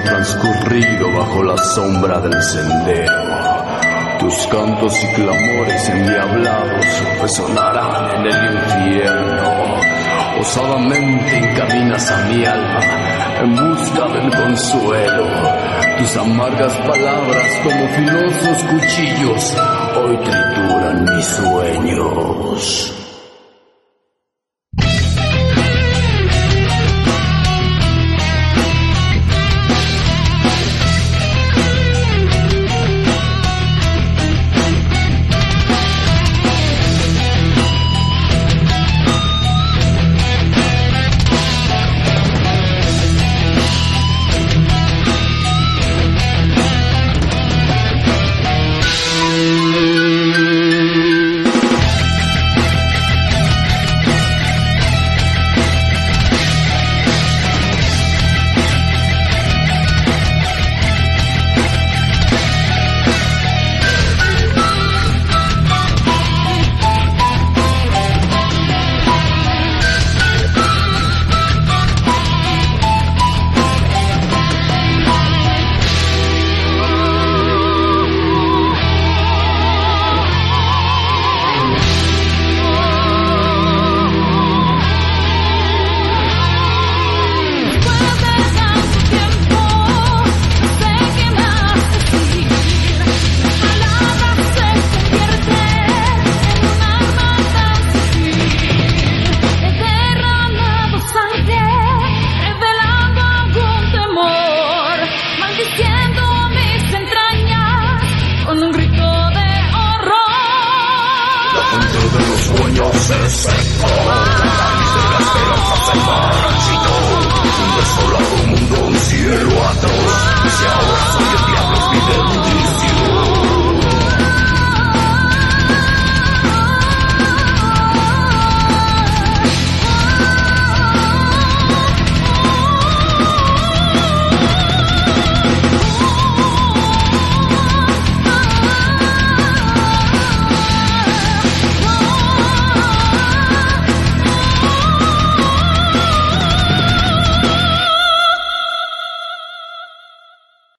transcurrido bajo la sombra del sendero. Tus cantos y clamores endiablados resonarán en el infierno. Osadamente encaminas a mi alma en busca del consuelo. Tus amargas palabras como filosos cuchillos hoy trituran mis sueños. Se secó, la raíz de la esperanza se marchitó. Un desolado mundo, un cielo atroz, se